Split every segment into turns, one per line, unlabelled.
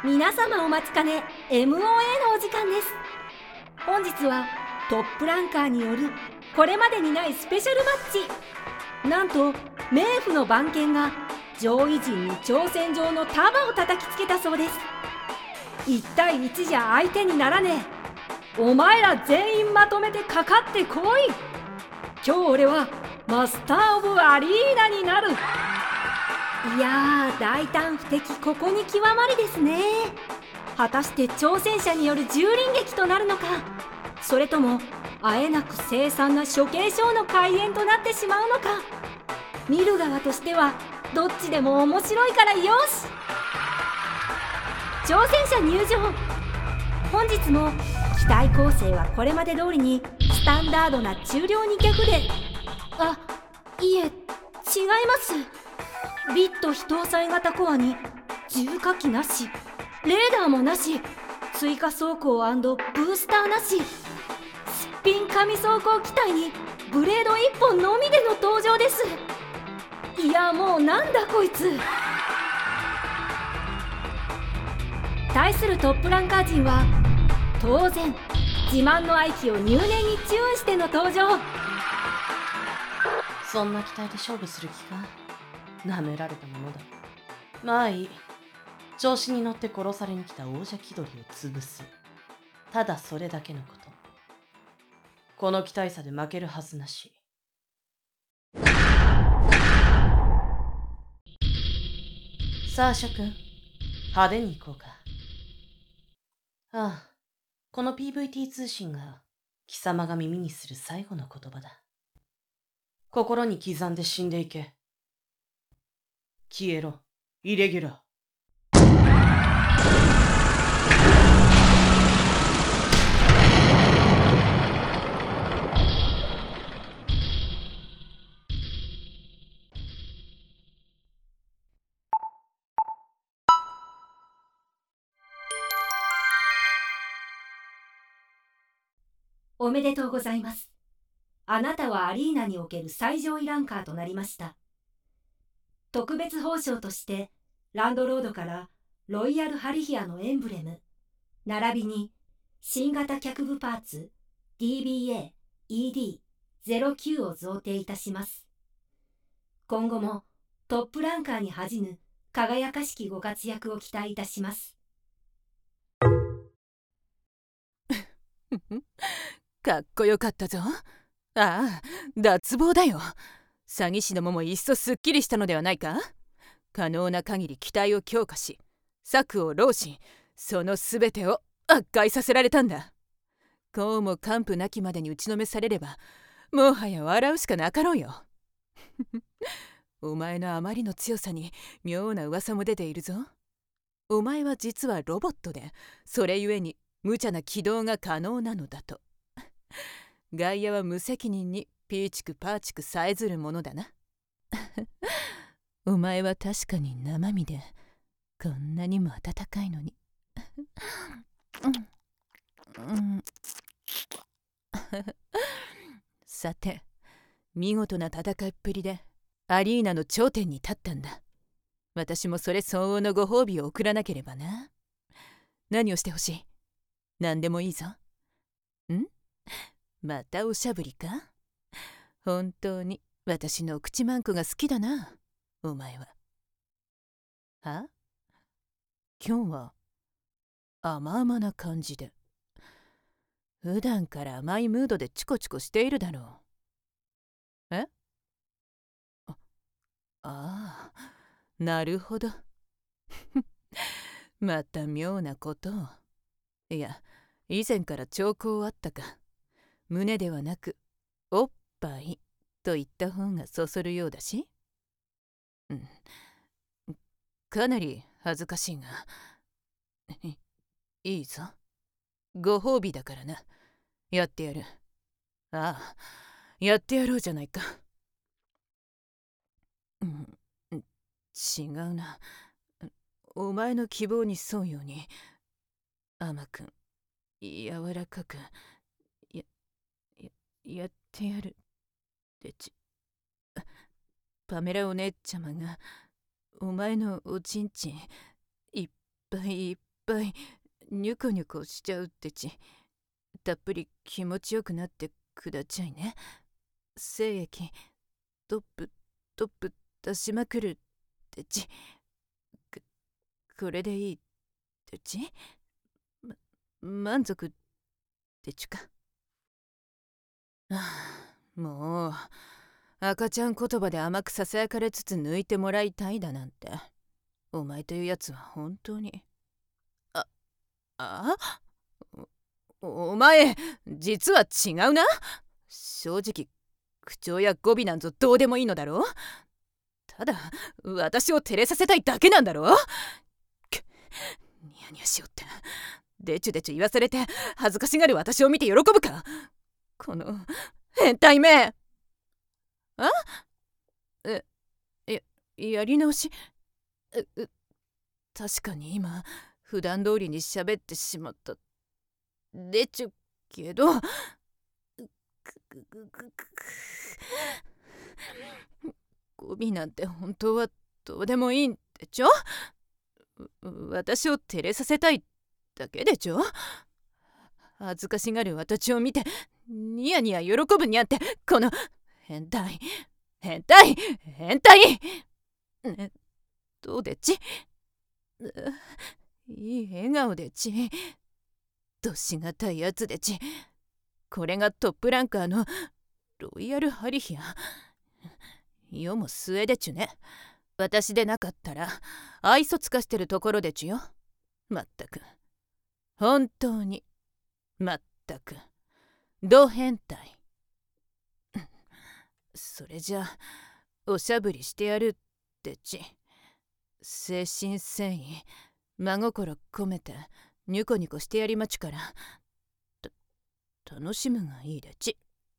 皆様お待ちかね MOA のお時間です。本日はトップランカーによるこれまでにないスペシャルマッチ。なんと冥府の番犬が上位陣に挑戦状の束を叩きつけたそうです。1対1じゃ相手にならねえ、お前ら全員まとめてかかってこい。今日俺はマスター・オブ・アリーナになる。いやー、大胆不敵、ここに極まりですね。果たして挑戦者による蹂躙劇となるのか、それともあえなく凄惨な処刑ショーの開演となってしまうのか。見る側としてはどっちでも面白いからよし。挑戦者入場。本日も機体構成はこれまで通りにスタンダードな中量2脚で、いえ、違います。ビット非搭載型コアに重火器なし、レーダーもなし、追加装甲&ブースターなし、すっぴん紙装甲機体にブレード1本のみでの登場です。いや、もうなんだこいつ。対するトップランカー陣は当然自慢の愛機を入念にチューンしての登場。
そんな機体で勝負する気か。舐められたものだ。まあいい。調子に乗って殺されに来た王者気取りを潰す。ただそれだけのこと。この機体差で負けるはずなし。さあ諸君、派手に行こうか。ああ、この PVT 通信が貴様が耳にする最後の言葉だ。心に刻んで死んでいけ。消えろ、イレギュラー。
おめでとうございます。あなたはアリーナにおける最上位ランカーとなりました。特別報奨としてランドロードからロイヤルハリヒアのエンブレム並びに新型脚部パーツ DBA-ED09 を贈呈いたします。今後もトップランカーに恥じぬ輝かしきご活躍を期待いたします。
かっこよかったぞ。ああ、脱帽だよ。詐欺師どももいっそすっきりしたのではないか。可能な限り機体を強化し、策を浪し、そのすべてを悪解させられたんだ。こうも完膚なきまでに打ちのめされれば、もはや笑うしかなかろうよ。お前のあまりの強さに妙な噂も出ているぞ。お前は実はロボットで、それゆえに無茶な起動が可能なのだと。外野は無責任にピーチクパーチクさえずるものだな。お前は確かに生身でこんなにも温かいのに。さて、見事な戦いっぷりでアリーナの頂点に立ったんだ。私もそれ相応のご褒美を送らなければな。何をしてほしい？何でもいいぞ。ん？またおしゃぶりか？本当に私の口マンコが好きだな、お前は。は？今日は甘々な感じで。普段から甘いムードでチコチコしているだろう。え？ああ、なるほど。また妙なことを。いや、以前から兆候あったか。胸ではなくおっぱいと言った方がそそるようだし。かなり恥ずかしいがいいぞ。ご褒美だからな。やってやる。ああ、やってやろうじゃないか。違うな。お前の希望に沿うように甘く柔らかくやってやるってパメラお姉ちゃまがお前のおちんちんいっぱいいっぱいニュコニュコしちゃうってち。たっぷり気持ちよくなってくだちゃいね。精液トップ出しまくるってち。これでいいってち。満足ってちか。もう赤ちゃん言葉で甘くささやかれつつ抜いてもらいたいだなんて、お前というやつは本当に。お前実は違うな。正直口調や語尾なんぞどうでもいいのだろう。ただ私を照れさせたいだけなんだろう。ニヤニヤしよってでちゅでちゅ言わされて恥ずかしがる私を見て喜ぶか、この変態め。やり直し。確かに今普段通りに喋ってしまったでちゅけど、語尾なんて本当はどうでもいいんでちょ。私を照れさせたいだけでちょ。恥ずかしがる私を見てニヤニヤ喜ぶにゃって、この変態。どうでち。いい笑顔でち。どしがたいやつでち。これがトップランカーのロイヤルハリヒア。世も末でちゅね。私でなかったら愛想つかしてるところでちゅよ。まったく本当にまったくド変態。それじゃあおしゃぶりしてやるってち。誠心誠意真心込めてニュコニコしてやりまちから、楽しむがいいでち。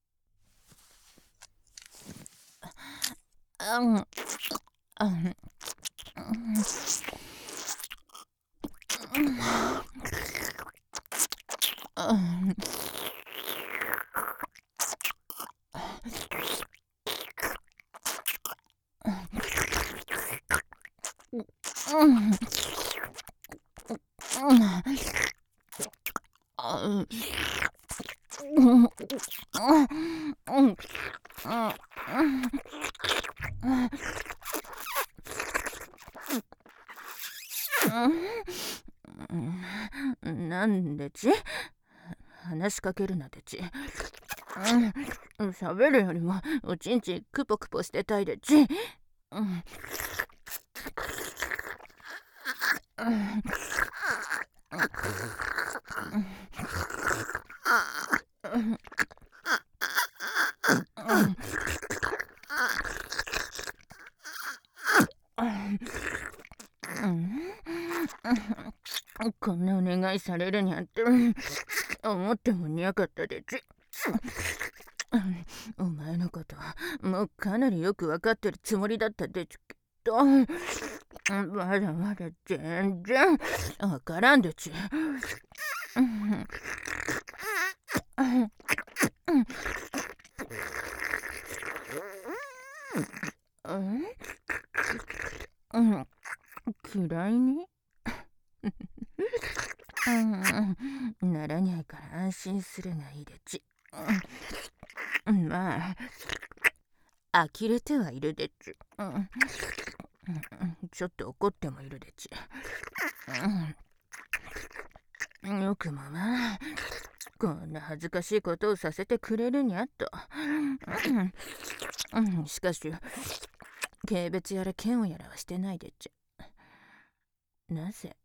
なんでち。話しかけるなでち。喋るよりもおちんちクポクポしてたいでち。こんなお願いされるにゃって思ってもにゃかったでち。お前のことはもうかなりよくわかってるつもりだったでちけど、まだまだ全然わからんでち。嫌いにならにゃいから安心するがいいでち。まあ呆れてはいるでち。ちょっと怒ってもいるでち。よくもまあこんな恥ずかしいことをさせてくれるにゃと。しかし軽蔑やら嫌悪やらはしてないでち。なぜ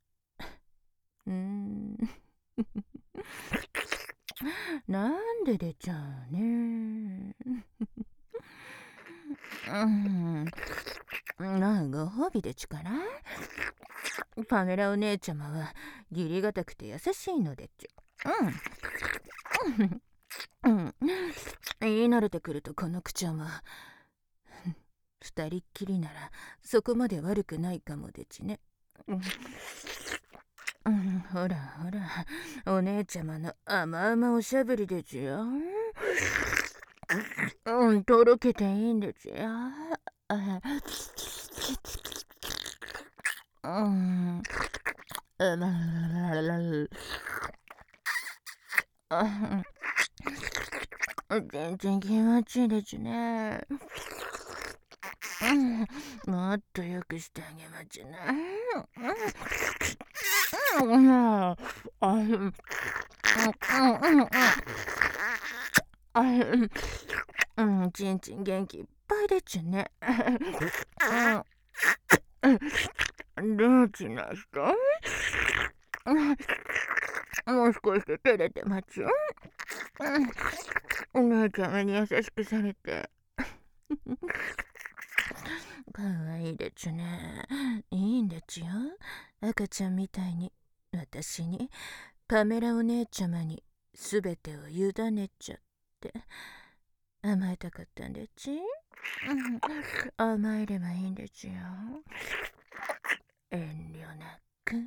なんで出ちゃうね。なあご褒美でちから。パメラお姉ちゃまは義理がたくて優しいのでちゅ。言い慣れてくるとこの口調も二人っきりならそこまで悪くないかもでちね。ほらほらお姉ちゃまの甘々おしゃぶりでちよ。とろけていいんでちよ。
全然気持ちいいですね。もっとよくしてあげまちね。ちんちん元気いっぱいでちゅね。どうちなした？もう少しで照れてまちゅ。お姉ちゃまに優しくされて。かわいいでちゅね。いいんでちゅよ。赤ちゃんみたいに私にパメラお姉ちゃまにすべてを委ねちゃって甘えたかったんでち。甘えればいいんでちゅよ。遠慮なく。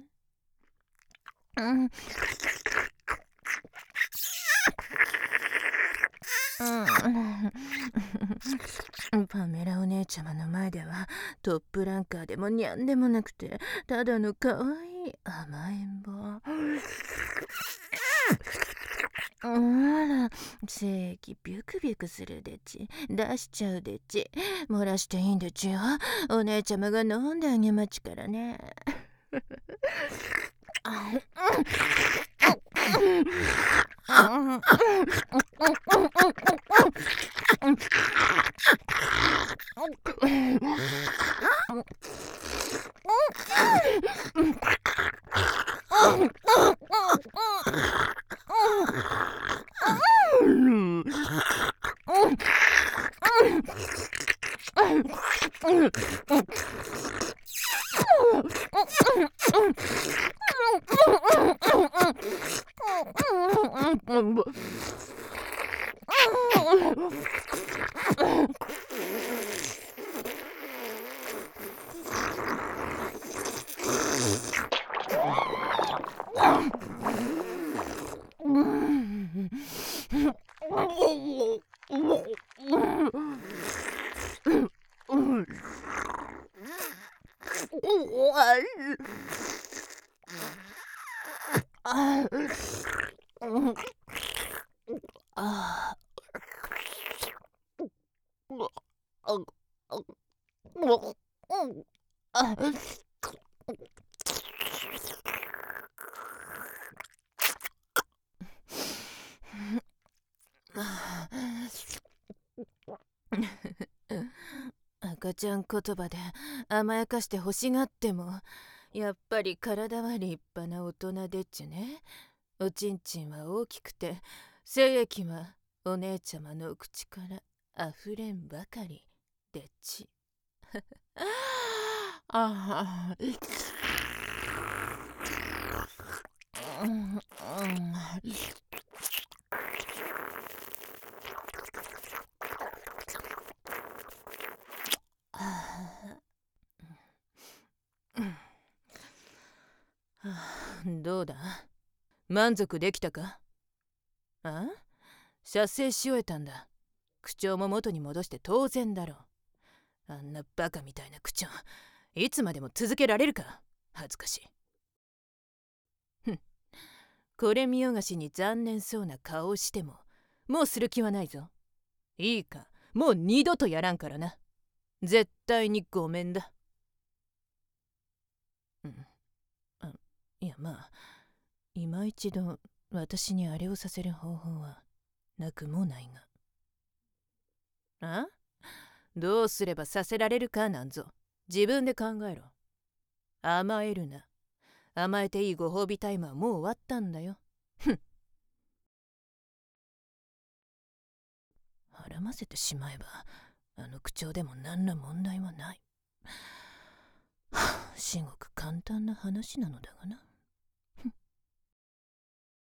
パメラお姉ちゃまの前ではトップランカーでもニャンでもなくてただのかわいい甘えん坊。あら、正規ビュクビュクするでち。出しちゃうでち。漏らしていいんでちよ。お姉ちゃまが飲んであげまちからね。赤ちゃん言葉で甘やかして欲しがってもやっぱり体は立派な大人でっちゅね。おちんちんは大きくて精液はお姉ちゃまの口からあふれんばかりでっち。ああ。どうだ、満足できたか？あ？射精し終えたんだ。口調も元に戻して当然だろう。あんなバカみたいな口調いつまでも続けられるか？恥ずかしい。これ見よがしに残念そうな顔をしてももうする気はないぞ。いいか、もう二度とやらんからな。絶対にごめんだ。いや、まあ今一度私にあれをさせる方法はなくもないが。どうすればさせられるかなんぞ自分で考えろ。甘えるな。甘えていいご褒美タイムはもう終わったんだよ。孕ませてしまえばあの口調でも何ら問題はない。至極簡単な話なのだがな。